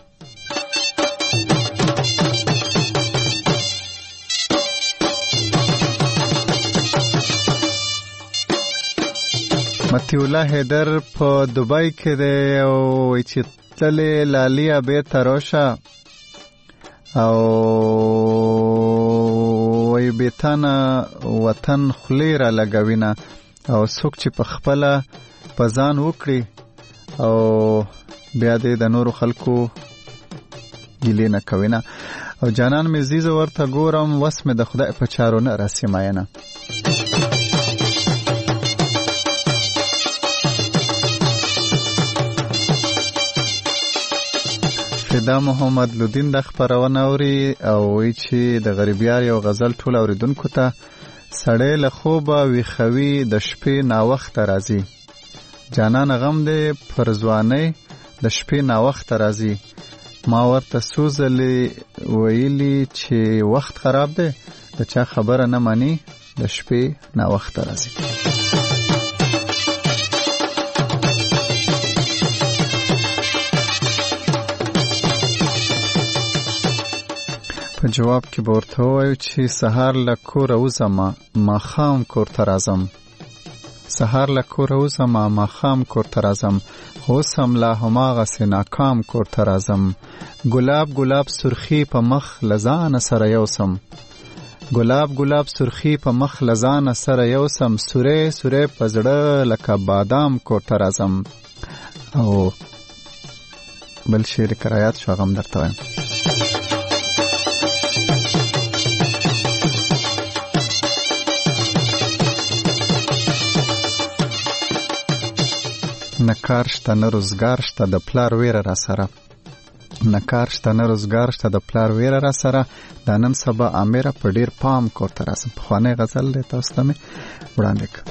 مطیع الله حیدر په دوبای کې دی او وایي چې تللې لالیه بېرته راشه او وایي بېتانه وطن خولې را لګوینه او څوک چې په خپله په ځان وکړي او بیا دې د نورو خلکو ګیلې نه کوي نه او جانان مې زیزه ورته ګورم وس مې د خدای په چارو نه راسیماینه. فدا محمد لودین د خپرونه اوري او وایي چې د غریبیار یو غزل ټول اوریدونکو ته سړی له خوبه ویښوي د شپې ناوخته راځي جانان غم دی پر ځوانۍ د شپې ناوخته راځي ما ورته څو ځلې ویلي چې وخت خراب دی د چا خبره نه مني د شپې ناوخته راځي. په جواب کې به ورته ووایو چې سهار له کوره وځم ماښام کور ته راځم سهار له کوره وځم ماښام کور ته راځم خو اوس هم لا هماغسې ناکام کور ته راځم ګلاب ګلاب سرخي په مخ له ځانه سره یوسم ګلاب ګلاب سرخي په مخ له ځانه سره یوسم سوری سوری په زړه لکه بادام کور ته راځم. او بل شعر کرایات شو هغه هم درته وایم. نه کار شته نه روزګار شته د پلار ویره را سره نه کار شته نه روزګار شته د پلار ویره را سره دا نن سبا امره په ډیر پام کور ته راسم. پخوانی غزل دی تاسو ته مې وړاندې کړ.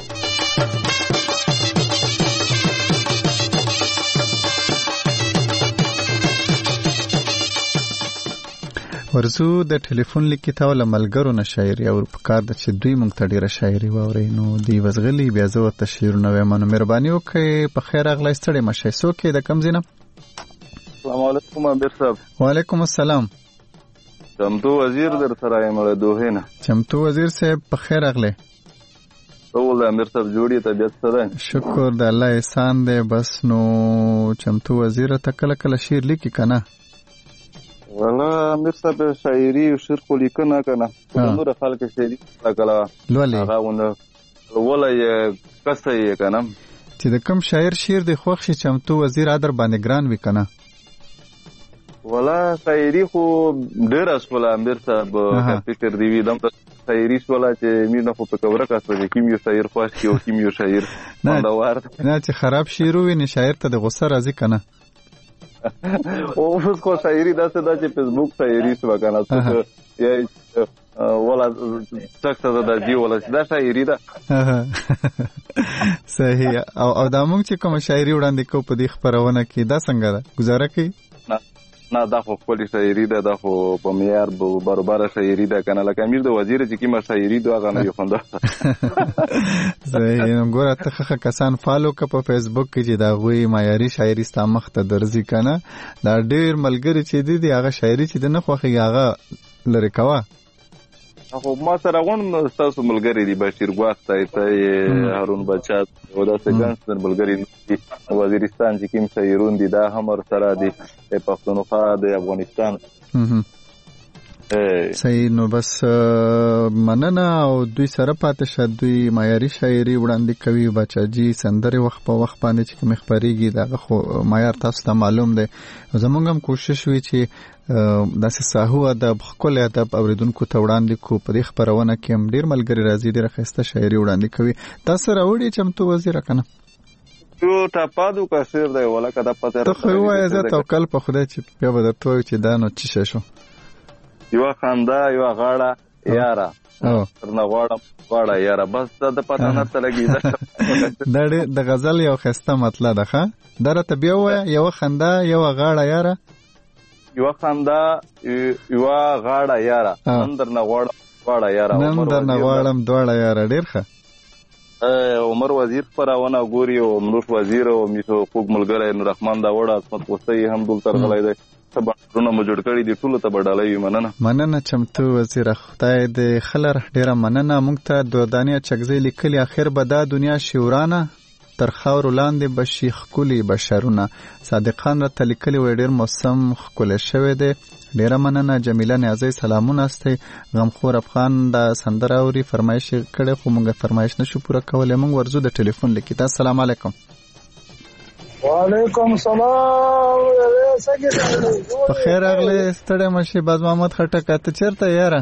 ورزو د ټلیفون لیکي تا ول ملګرو نه شاعري او په کار د چې دوی مونږ ته ډیره شاعري واوري نو دی وزغلی بیا زه ورته شعرونه وایم. نو مهرباني وکړئ په خیر اغلی ستړی مشه. څوک د کوم ځای نه؟ السلام علیکم امیر صاحب. وعلیکم السلام. چمتو وزیر در سره یم له دوه نه. چمتو وزیر صاحب په خیر اغلی. ټول امیر صاحب جوړی طبیعت سره شکر د الله احسان دی. بس نو چمتو وزیر ته کله کله شعر لیکي کنه؟ والا امیر صاحب شاعري او شعر خو لیکنه کنه نور خلک شعري کله لولي هغه ونه ولای کسه یې کنه چې د کوم شاعر شعر دی خوښ شي چمتو وزیر ادر باندې ګران وی کنه. والا شاعري خو ډېر اسول امیر صاحب فکر دی وی دم شاعري سواله چې مینه خو په کوره کاسه کیم یو شاعر خوښ کیو کیم یو شاعر مندوار نه چې خراب شعر وي نه شاعر ته د غصه راځي کنه. او اوس کو شاعري داسې دا چې فیسبوک شاعري سو کنه څه یا ولا څه دا دی ولا دا شاعري ده صحیح. او او دا موږ چې کوم شاعري وړاندې کو په دې خبرونه کې دا څنګه ده گزاره کوي؟ نه دا خو خپل شاعري ده دا خو په معیار برابر شاعري ده کنه لکه امیر د وزیر چې کیمه شاعري ده هغه نه یو خنده. صحیح. نو ګوره ته خه کسان فالو ک په فیسبوک کې چې دا غوي معیاري شاعري ستا مخ ته درځي کنه دا ډیر ملګری چې دي دی هغه شاعري چې نه خوخي هغه لری کوا. خو ما سره غون تاسو ملګری دی بشیر ګواخته ته هارون بچات او دا څنګه ملګری دی وزیرستان چې کوم شاعرون دي دا هم سره دی پښتونخوا د افغانستان. صحیح. نو بس مننه او دوی سره پاتې شه دوی معیاري شاعري وړاندې کوي بچاجي سندره وخت په وخت باندې چې کوم خبريږي دا خو معیار تاسو ته معلوم دی. زمونږ هم کوشش وی چې داسې ساهو ادب خپل ادب اوریدونکو ته وړاندې کو په دې خبرونه کې هم ډیر ملګری راځي ډیر خسته شاعري وړاندې کوي. تاسو راوړي چمتو وزیر کنه یو تاسو کا شعر دی ولا کدا پته ته خو وای زه توکل په خدای چې بیا به درته چې دا نو چی شو یو خندا یو غاړه یاره او ترنه غاړه غاړه یاره بس دا پته نه تلګي دا د غزل یو خسته مطلب ده ښه درته بیا وای یو خندا یو غاړه یاره یو خندا یو غاړه یاره نن درنه غاړه غاړه یاره نن درنه غاړم دواړه یاره ډیر ښه. عمر وزیر پرونه ګوري او نور وزیر او میسو خوګ ملګری نور رحمان دا وړه اسمت کوستي هم دل تر غلای دی سبا نو جوړ کړی دی ټول ته بدلای مننه مننه چمتو وزیر خدای دې خلر ډیره مننه. مونږ ته د دانیا چغزي لیکلی اخر به دا دنیا شورانه تر خاور لاندې بشي خولي بشرونه صادقان را تلیکلی و ډیر موسم خول شوه دی. ډیره مننه جمیله نیازی سلامونه استه غمخور افغان دا سندره اوري فرمایش کړي خو مونږه فرمایش نشو پوره کولای. مونږ ورزو د ټلیفون لیکي. السلام علیکم. وعلیکم السلام. په خیر اغله ستړی مشي باز محمد خټک ته چیرته یاره؟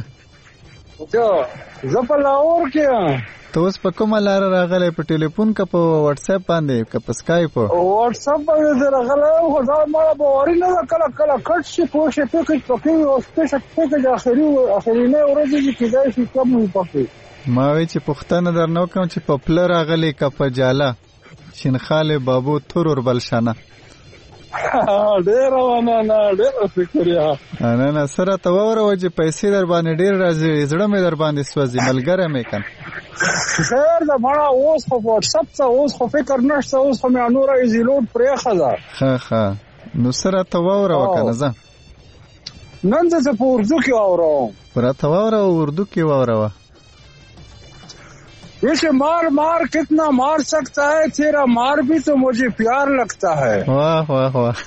زه په لاهور کې. ته اوس په کومه لار راغلی په ټلیفون که په واتس اپ باندې که په اسکایپ؟ واتس اپ باندې راغلی خو دا ما باوري نه ده کله کله کټ شي پوه شي پیکج پکې او سپیشل پیکج اخري اخرینه ورځ چې کېدای شي کم وي پکې. ما وی چې پښتنه درنو کوم چې په پله راغلی که په جاله شینخاله بابو تورور بلشانه ډېر ونه نه ډېر فکریا نه نه سره ته وره چې پیسې در باندې ډېر راځي زړه مې در باندې سوځي ملګری مې کن خیر دا بڑا اوس خو واتس اپ ته اوس خو فکر نشته اوس خو مې نور ایزیلوډ پرې خزا ها ها نو سره ته وره وکنه زه نن زه په اردو کې اورم پر ته وره اردو کې وره इसे मार मार कितना मार सकता है, तेरा मार भी तो मुझे प्यार लगता है। वाह वाह वाह।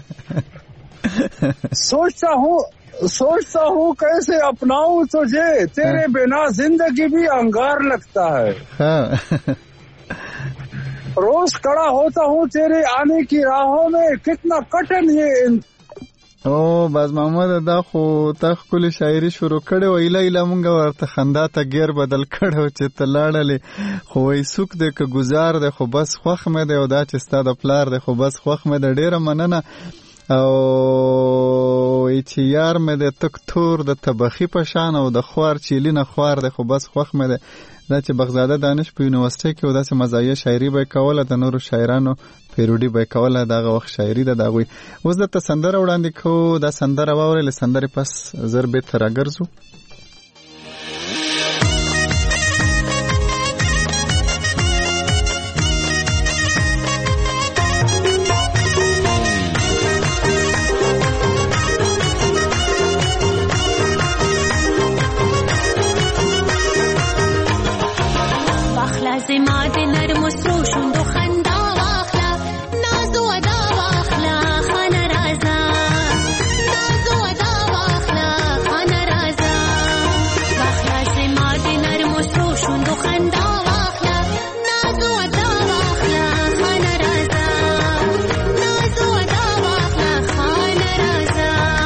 सोचता हूँ सोचता हूँ कैसे अपनाऊं तुझे, तेरे बिना जिंदगी भी अंगार लगता है। हाँ। रोज खड़ा होता हूँ तेरे आने की राहों में, कितना कठिन ये। او باز محمد دا خو تا خپل شاعري شروع کړې و، ایله ایله مونږ ورته خندا ته غیر بدل کړو چې ته لاړلې، خو وای سوک دې که گزار دې خو بس خوښ مې دی، او دا چې ستا د پلار دې خو بس خوښ مې دی. ډېره مننه. او چې یار مې د تک تور د طبخي په شان او د خوار چیلی نه خوار دی خو بس خوښ مې دی. دا چې بغزاده دانش په یونیورسيټي کې و داسې مزایه شاعري به کوله، د نورو شاعرانو پیروډي به کوله، دغه وخت شاعري ده دغوی. اوس د سندره وړاندې کوو، دا سندره واورئ، له سندرې پس زر بیرته راګرځو. زما د نرم سرو شوندو خندا واخلا، نازو ادا واخلا خانه رازا، نازو ادا واخلا خانه رازا، واخلا زما د نرم سرو شوندو خندا واخلا، نازو ادا واخلا خانه رازا، نازو ادا واخلا خانه رازا.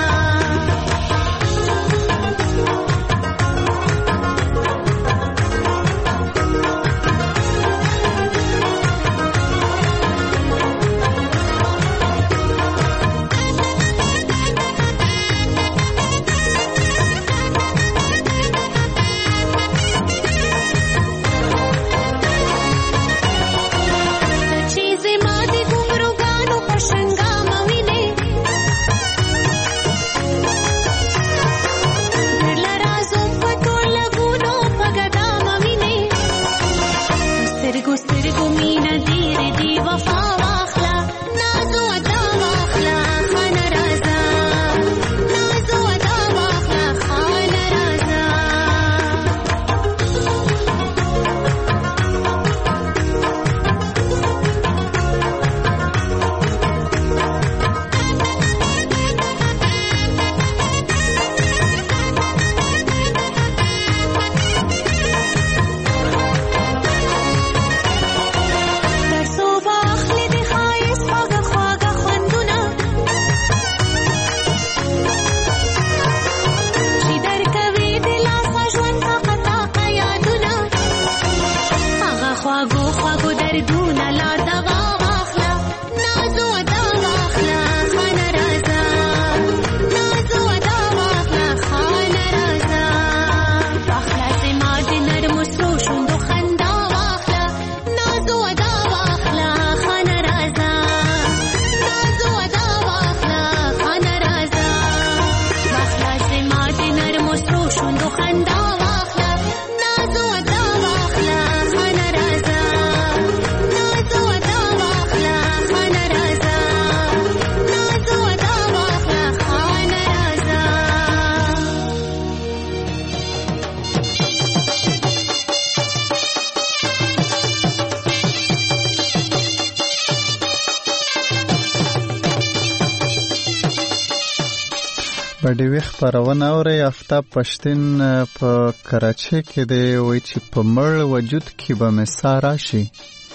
بډې ویخ خپرونه اورئ. آفتاب پښتین په کراچۍ کې دی، وایي چې په مړ وجود کې به مې سا راشي،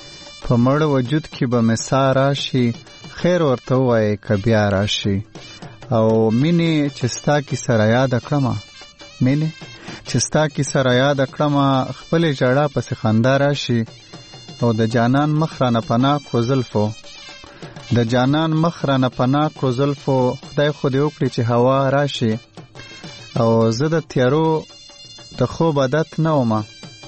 په مړ وجود کې به مې سا راشي، خیر ورته ووایې که بیا راشي. او مینې چې ستا کیسه را یاده کړمه، مینې چې ستا کیسه را یاده کړمه، خپلې ژړا پسې خندا راشي. او د جانان مخ رانه پناه کړو زلفو، د جانان مخ رانه پناه کړو زلفو، خدای خو دې وکړي چې هوا راشي. او زه د تیارو د خوب عادت نه ومه،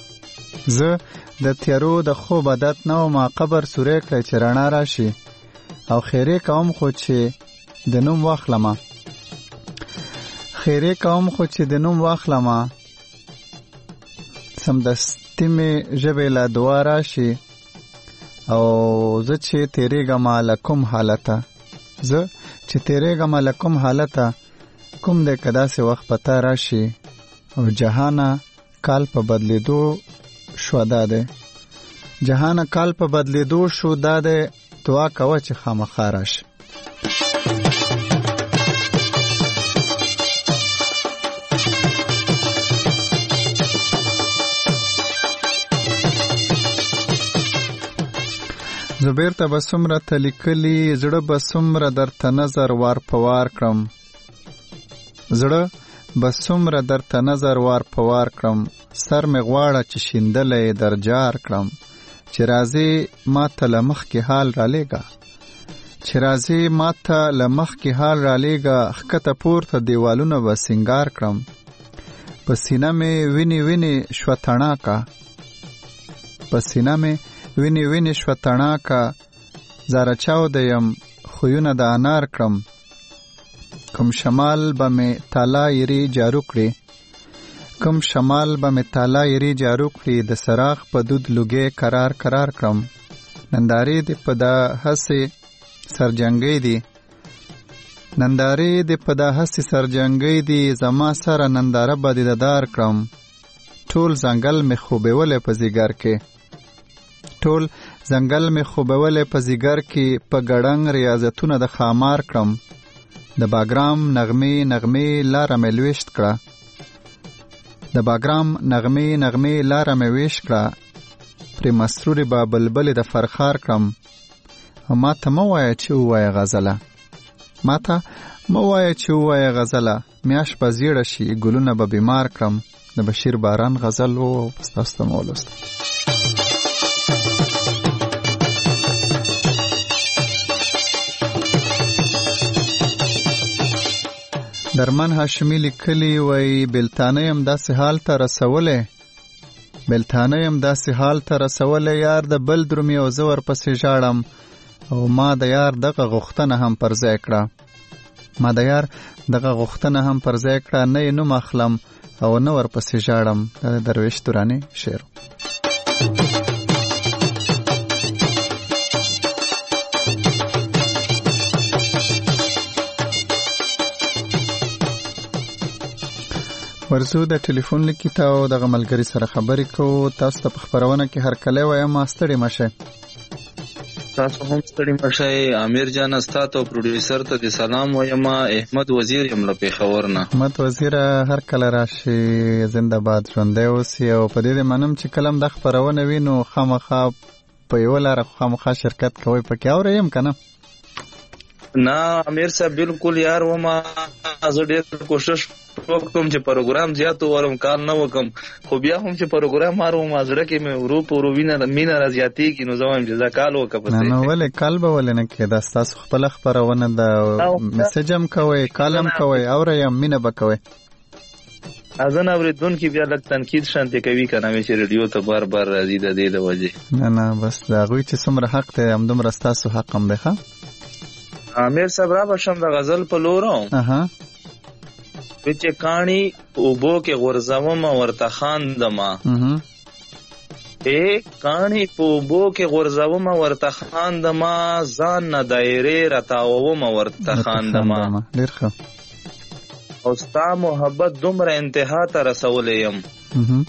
زه د تیارو د خوب عادت نه ومه، قبر سوری کړی چې رڼا راشي. او خیرې کوم خو چې د نوم واخلمه، خیرې کوم خو چې د نوم واخلمه، سمدستي مې ژبې له دعا راشي. او زه چې تیریږم له کوم حالته، زه چې تیریږم له کوم حالته، کوم دی که داسې وخت په تا راشي. او جهانه کال په بدلیدو شو داده جهان کال په بدلیدو شو داده دعا کوه چې خامخا راشي. زبیر ته بسمره تلیکلی زړه بسمره درته نظر وار پوار کړم زړه بسمره درته نظر وار پوار کړم سر می غواړه چې شیندلې درجار کړم چې راځي ما ته لمخ کې حال را لېګا چې راځي ما ته لمخ کې حال را لېګا خکته پورته دیوالونه به سنگار کړم په سینه می ویني ویني شو تڼاکا په سینه می ویني ویني شو تڼاکا زاره چاو دیم خویونه د انار کړم کم شمال به مې تالا یری جارو کړي کم شمال به مې تالا یری جارو کړي د سراغ په دود لوګې قرار قرار کړم نندارې دې په دا هسې سرجنګۍ دي نندارې دې په دا هسې سرجنګۍ دي زما سره ننداره به دې ددار کړم ټول ځنګل مې خوبولې په ځیګر کې ټول ځنګل مې خوبولې په ځیګر کې په ګړنګ ریاضتونه د خامار کړم د باګرام نغمې نغمې لاره مې لویشت کړه د باګرام نغمې نغمې لاره مې ویشت کړه پرې مسرورې به بلبلې د فرخار کړم ما ته مه وایه چې ووایه غزله ما ته مه وایه چې ووایه غزله میاشت به زیړه شي ګلونه به بیمار کړم د بشیر باران غزل و ستاسو ته مو ولوست. درمن هاشمی لیکلی وای بلتانه یم داسې حال ته رسولې بلتانه یم داسې حال ته رسولې یار د بل درومي او زه ورپسې ژاړم او ما د یار دغه غوښتنه هم پر ځای کړه ما د یار دغه غوښتنه هم پر ځای کړه نه یې نوم اخلم او نه ورپسې ژاړم دا د درویش توراني شعر. ورزو د ټلیفون لیکي ته او دغه ملګري سره خبرې کوو. تاسو ته په خبرونه کې هر کله وایم ستړي مشه. تاسو هم ستړي مشه. امیر جان استاد او پروډوسر ته د سلام وایم. احمد وزیر یم له پیښور نه. احمد وزیر هر کله راشي زنده باد ژوندی اوسي او په دې منم چې کلم د خبرونه وینو خامخا په یو لار خامخا شرکت کوي پکې اورم کنه. نه امیر صاحب بالکل یار و ما زه ډېر کوشش وکم چې پروګرام زیات ورم کار نه وکم خو بیا هم چې پروګرام مارو ما زړه کې مې ورو پورو وینه مینه را زیاتی کې نو زوم چې زکال وکم. نه نو ولې کال به ولې نه کې دا تاسو خپل خبرونه د میسجم کوي کالم کوي اورم مینه بکوي اذن اوریدون کې بیا لږ تنقید شانته کوي کنه مې چې رادیو ته بار بار راځي د دې د وجه. نه نه بس دا غوي چې څومره حق ته هم دومره تاسو حق هم ده. امیر صاحب را بشم د غزل په لورم اها وچ کانی او بو کې غرزوم ورته خاندما اها اے کانی په بو کې غرزوم ورته خاندما ځان نه دایره راتاوم ورته خاندما. ډیر ښه. او ستا محبت دومره انتها ته رسولې يم اها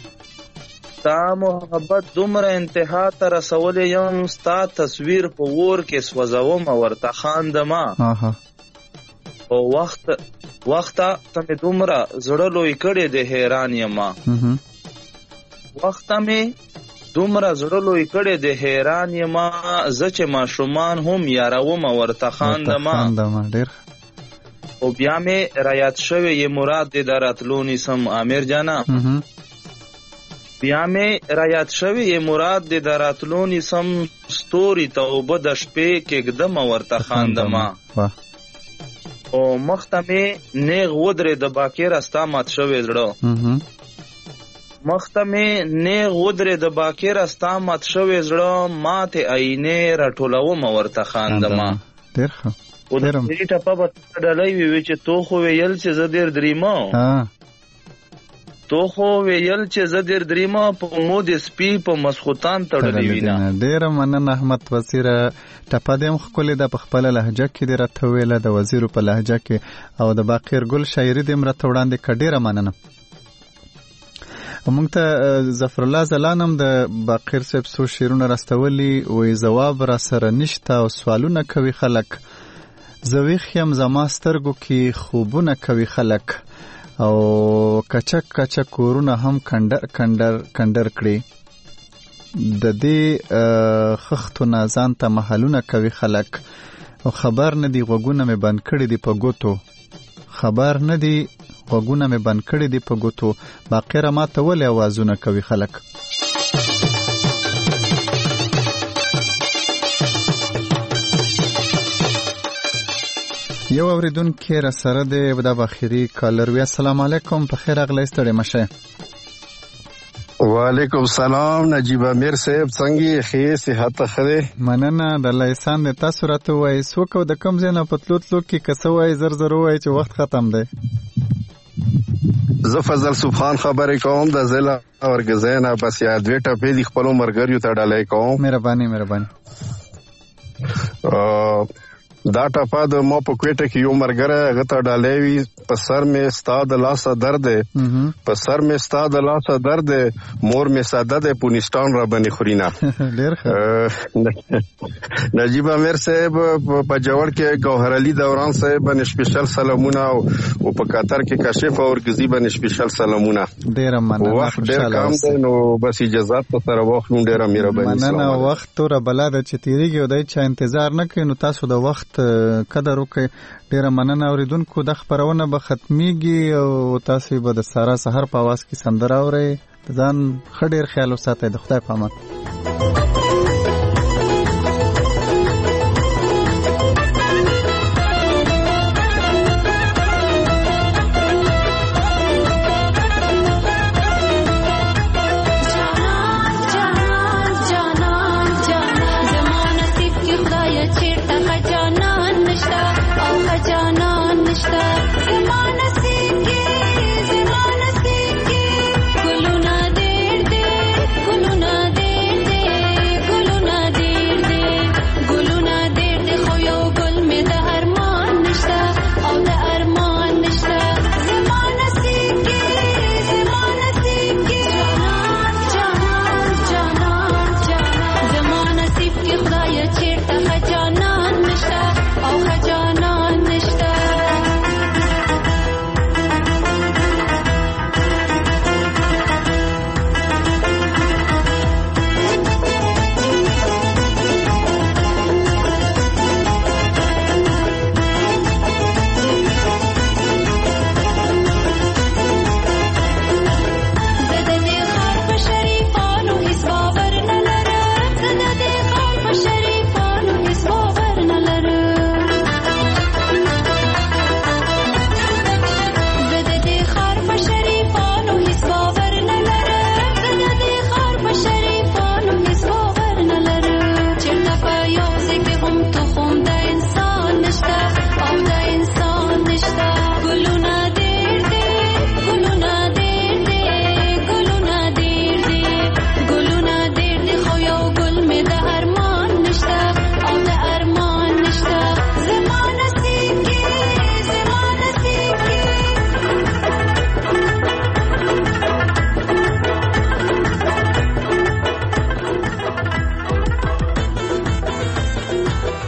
ستا محبت دومره انتها ته رسولې یم ستا تصویر په ور کې سوځوم ورته خاندما. اها او وخت وخت ته مې دومره زړه لوی کړی د حیران یم اها وخت مې دومره زړه لوی کړی د حیران یم زه چې ماشومان هم یاروم ورته خاندما. ډیر او بیا مې رایات شوی ی مراد دې دراتلو نیسم. امیر جانا بیا مې رایات شوی ی مراد دې دراتلو نیسم ستوري توبه د شپې کې قدم ورته خاندما. او مخته مې نیغ ودرې د باکر استا مات شوی زړه مخته مې نیغ ودرې د باکر استا مات شوی زړه ماته عینې راټولوم ورته خاندما. ډیر ښه. او د دې ټپه په ډلې وی چې تو خو ویل چې زه ډیر دریمه ها تو خو ویل چې زه ډیر دریمه په مود سپی په مسخوتان تړلې وینا. ډیر مننه احمد وزیر. ټپه دې خپل د خپل لهجه کې د راته ویله د وزیر په لهجه کې او د باقر ګل شاعري دې مرته وړاندې کډیره مننه. موږ ته ظفر الله زلانم د باقر صاحب سو شیرونه راستولي وې جواب را سره نشته او سوالونه کوي خلک زویخ یم زما سترګو کې خوبونه کوي خلک او کچک کچک کورونه هم کندر کندر کندر کړي د دې خختونه ځان ته محلونه کوي خلک او خبر نه دی غوګونه مې بند کړي دی په ګوتو خبر نه دی غوګونه مې بند کړي دی په ګوتو باقره ما ته ولې اوازونه کوي خلک یو اوریدونکو را سره دی د اخیری کالر وی السلام علیکم په خیر اغلی ستړي مشه وعلیکم سلام نجیب امیر صاحب څنګه ښه صحت خره مننه د الله احسان د تاسو راته وای سوکو د کم زنه پتلوت لوک کې کسوای زر زر وای چې وخت ختم دی زه فضل سبحان خبرې کوم د ضلع اورګزینا بس یا دوی ټپې د خپل مرګریو ته ډالای کوم مهرباني مهرباني دا ټپه د مو په کوټه کې یو مرګره غته ډالې وی په سر می استاد لاسه درد په سر می استاد لاسه درد مور می ساده د پونستان را باندې خورينا ډیر ښه نجیب امیر صاحب په جوړ کې گوهر علي دوران صاحب باندې سپیشل سلامونه او په قطر کې کاشف او ورګزي باندې سپیشل سلامونه ډیر مننه وخت ډیر کم دی نو بس اجازه سره وخت ډیر مهرباني مننه وخت تور بلاد چې تیریږي او دای چې انتظار نه کوي نو تاسو د وخت قدر وکړئ ډیره مننه اوریدونکو د خبرونه به ختميږي او تاسو به د سارا سحر په आवाज کې سندره اورئ ځان خډیر خیال وساتئ د خدای په امان